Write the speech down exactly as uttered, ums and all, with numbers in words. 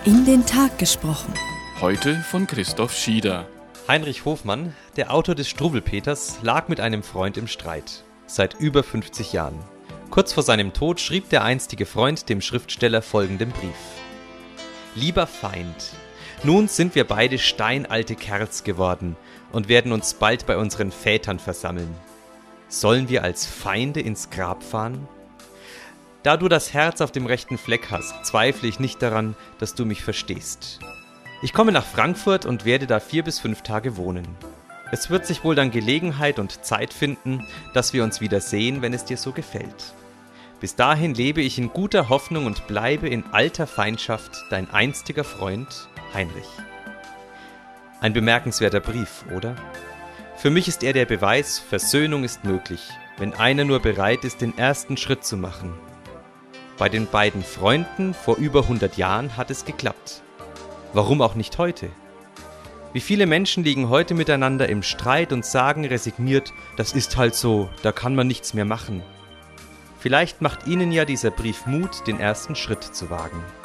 In den Tag gesprochen. Heute von Christoph Schieder. Heinrich Hofmann, der Autor des Struwwelpeters, lag mit einem Freund im Streit. Seit über fünfzig Jahren. Kurz vor seinem Tod schrieb der einstige Freund dem Schriftsteller folgenden Brief. Lieber Feind, nun sind wir beide steinalte Kerls geworden und werden uns bald bei unseren Vätern versammeln. Sollen wir als Feinde ins Grab fahren? Da du das Herz auf dem rechten Fleck hast, zweifle ich nicht daran, dass du mich verstehst. Ich komme nach Frankfurt und werde da vier bis fünf Tage wohnen. Es wird sich wohl dann Gelegenheit und Zeit finden, dass wir uns wieder sehen, wenn es dir so gefällt. Bis dahin lebe ich in guter Hoffnung und bleibe in alter Feindschaft dein einstiger Freund, Heinrich. Ein bemerkenswerter Brief, oder? Für mich ist er der Beweis, Versöhnung ist möglich, wenn einer nur bereit ist, den ersten Schritt zu machen. Bei den beiden Freunden vor über hundert Jahren hat es geklappt. Warum auch nicht heute? Wie viele Menschen liegen heute miteinander im Streit und sagen resigniert, das ist halt so, da kann man nichts mehr machen. Vielleicht macht ihnen ja dieser Brief Mut, den ersten Schritt zu wagen.